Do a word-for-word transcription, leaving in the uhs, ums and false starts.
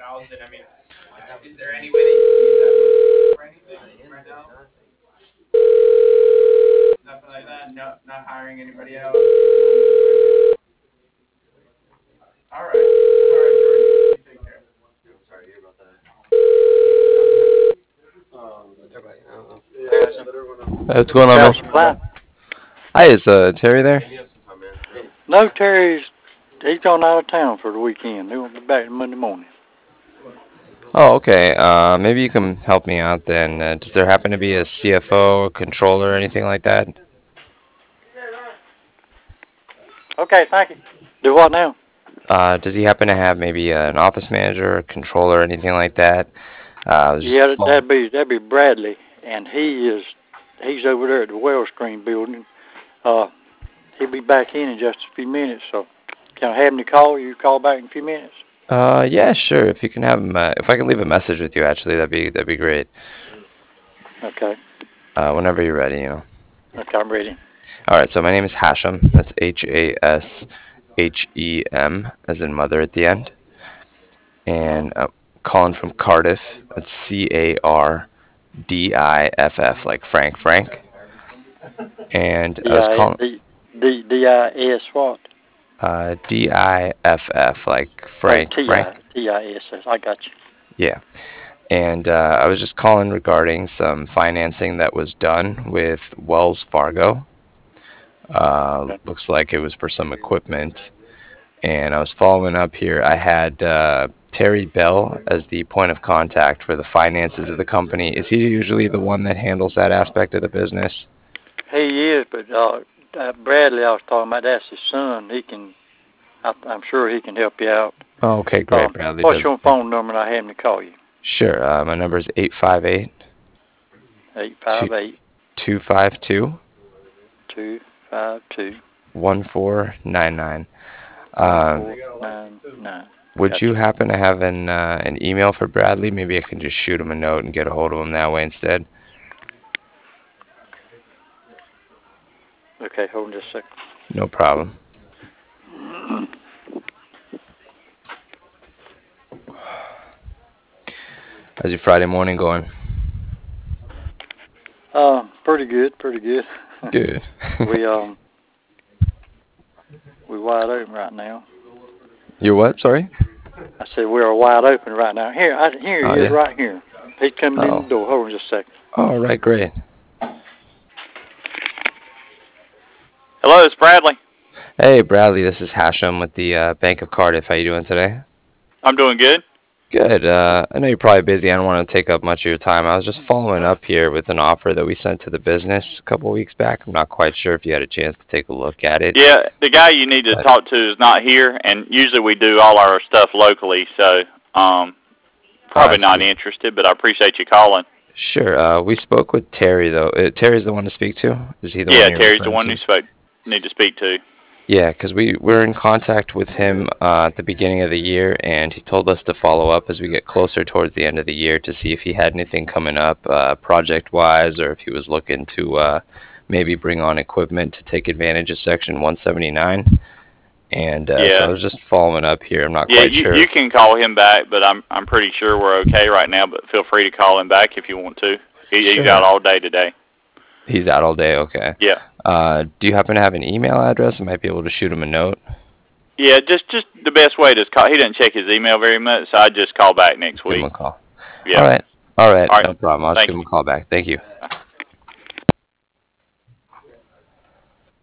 thousand. I mean, is there any way that you can use that for anything right now? Nothing like that. No, not hiring anybody else. All right. All right, Jordan. You take care. Sorry to hear about that. Hey, what's going on, Power man? supply. Hi, is uh, Terry there? No, Terry's he's gone out of town for the weekend. He won't be back Monday morning. Oh, okay. Uh, maybe you can help me out then. Uh, does there happen to be a C F O, controller, or anything like that? Okay, thank you. Do what now? Uh, does he happen to have maybe uh, an office manager, a controller, or anything like that? Uh, I was just Yeah, phone. that'd be that'd be Bradley, and he is he's over there at the Wellstream building. Uh, he'll be back in in just a few minutes. So, can I have him to call you? Call back in a few minutes. Uh, yeah, sure. If you can have him, uh, if I can leave a message with you, actually, that'd be that'd be great. Okay. Uh, whenever you're ready, you know. Okay, I'm ready. All right. So my name is Hashem. That's H A S H E M, as in mother at the end. And uh, calling from Cardiff. That's C A R D I F F, like Frank Frank. And I D was I calling D D D I S what? uh, D I F F, like Oh, Frank T I Frank. T I S S. I got you. Yeah. And uh, I was just calling regarding some financing that was done with Wells Fargo. Uh, Okay. looks like it was for some equipment. And I was following up here. I had uh, Terry Bell as the point of contact for the finances of the company. Is he usually the one that handles that aspect of the business? He is, but uh, uh, Bradley, I was talking about, that's his son. He can, I, I'm sure he can help you out. Oh, okay, great. Um, Bradley what's does. your phone number, and I have him to call you? Sure. Uh, my number is eight five eight, Eight five eight two five two, two five two one four nine nine. one Um, four nine nine. would you Gotcha. happen to have an uh, an email for Bradley? Maybe I can just shoot him a note and get a hold of him that way instead. Okay, hold on just a second. No problem. How's your Friday morning going? Uh, pretty good, pretty good. Good. we um, we wide open right now. You're what? Sorry? I said we are wide open right now. Here, I, here Oh, he is, yeah. right here. He's coming in Oh. the door. Hold on just a second. All right, great. Hello, it's Bradley. Hey, Bradley, this is Hashem with the uh, Bank of Cardiff. How you doing today? I'm doing good. Good. Uh, I know you're probably busy. I don't want to take up much of your time. I was just following up here with an offer that we sent to the business a couple weeks back. I'm not quite sure if you had a chance to take a look at it. Yeah, the guy you need to talk to is not here, and usually we do all our stuff locally, so um, probably not interested, but I appreciate you calling. Sure. Uh, we spoke with Terry, though. Uh, Terry's the one to speak to? Is he the yeah, one you're Terry's the referring one to? you spoke, need to speak to. Yeah, because we were in contact with him uh, at the beginning of the year, and he told us to follow up as we get closer towards the end of the year to see if he had anything coming up uh, project-wise, or if he was looking to uh, maybe bring on equipment to take advantage of Section one seventy-nine. And uh, yeah. so I was just following up here. I'm not yeah, quite you, sure. you can call him back, but I'm I'm pretty sure we're okay right now. But feel free to call him back if you want to. He, Sure. He's out all day today. He's out all day. Okay. Yeah. Uh, do you happen to have an email address? I might be able to shoot him a note. Yeah, just just the best way to call. He doesn't check his email very much, so I just call back next Give week. him a call. Yeah. All right. All right. All right. No problem. I'll just Thank give him a call back. Thank you. you.